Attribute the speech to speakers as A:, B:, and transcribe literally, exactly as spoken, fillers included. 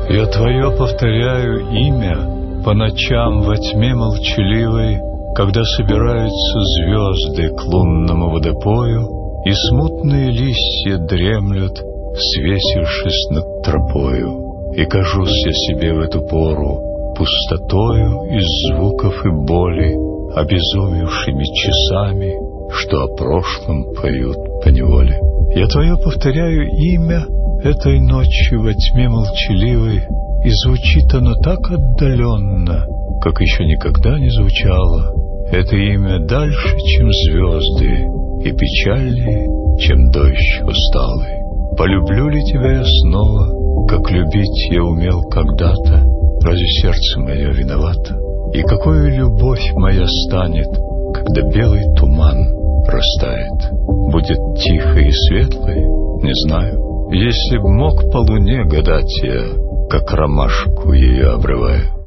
A: Я твое повторяю имя по ночам во тьме молчаливой, когда собираются звезды к лунному водопою, и смутные листья дремлют, свесившись над тропою. И кажусь я себе в эту пору пустотою из звуков и боли, обезумевшими часами, что о прошлом поют поневоле. Я твое повторяю имя этой ночью во тьме молчаливой, и звучит оно так отдаленно, как еще никогда не звучало. Это имя дальше, чем звезды, и печальнее, чем дождь усталый. Полюблю ли тебя я снова, как любить я умел когда-то? Разве сердце мое виновато? И какой любовь моя станет, когда белый туман растает? Будет тихой и светлой, не знаю. Если б мог по луне гадать я, как ромашку ее обрываю.